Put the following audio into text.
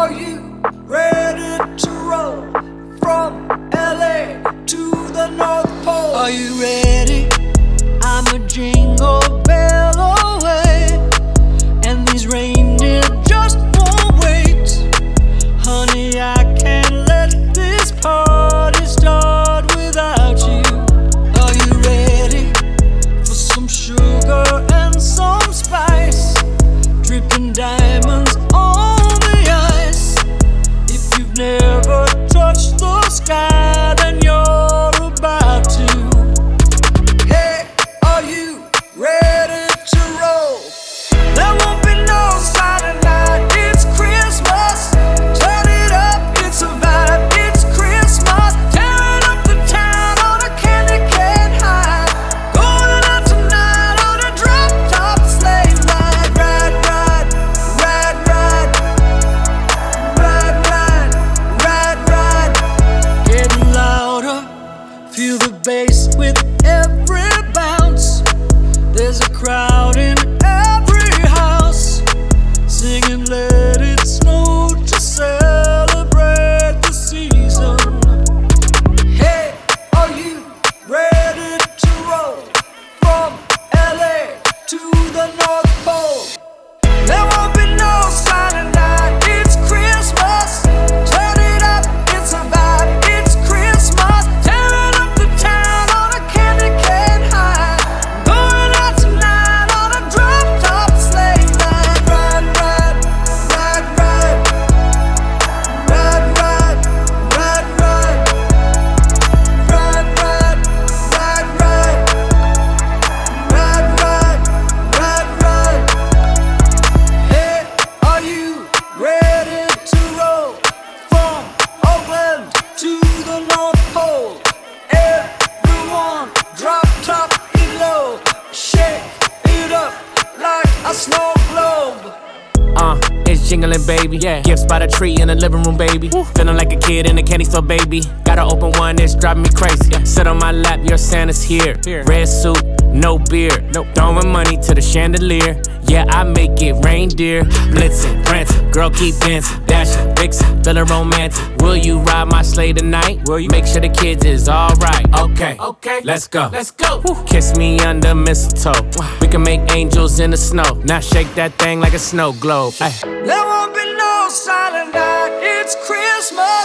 are you ready to roll from LA to the North Pole? Are you ready? I'm a jingle bell away, and these reindeer just won't wait. Honey, I can't let this party start without you. Are you ready for some sugar and some spice? Dripping diamonds on the ice. If you've never touched the sky, then you're about to. Hey, are you ready to roll? There won't be no silent night. It's Christmas. Turn it up, it's a vibe. It's Christmas. Tearing up the town on a candy cane high. Going out tonight on a drop top sleigh ride. Ride, ride, ride, ride. Ride, ride, ride, ride. Getting louder. Feel the bass with every bounce. There's a crowd in every house, singing Let It Snow to celebrate the season. Hey, are you ready to roll from LA to the North Pole? There won't be no silent night. It's Christmas. Turn it up, it's a vibe. It's Christmas. Tearing up the town on a candy cane high. Going out tonight on a drop top sleigh ride. Ride, ride, ride, ride. Ride, ride, ride, ride. Ride, ride, ride, ride. Ride, ride, ride, ride. Hey, are you ready to roll from Oakland to the North Pole? Everyone drop top it low. Shake it up like a snow globe. It's jingling, baby. Yeah. Gifts by the tree in the living room, baby. Feeling like a kid in a candy store, baby. Gotta open one, it's driving me crazy. Sit on my lap, your Santa's here. Red suit, no beard. Throwing money to the chandelier. Yeah, I make it reindeer. Blitzing, prancing, girl keep dancing, dashing, vixen, feeling romantic. Will you ride my sleigh tonight? Will you make sure the kids is alright? Okay, let's go. Kiss me under mistletoe. We can make angels in the snow. Now shake that thing like a snow globe. Ay. There won't be no silent night. It's Christmas.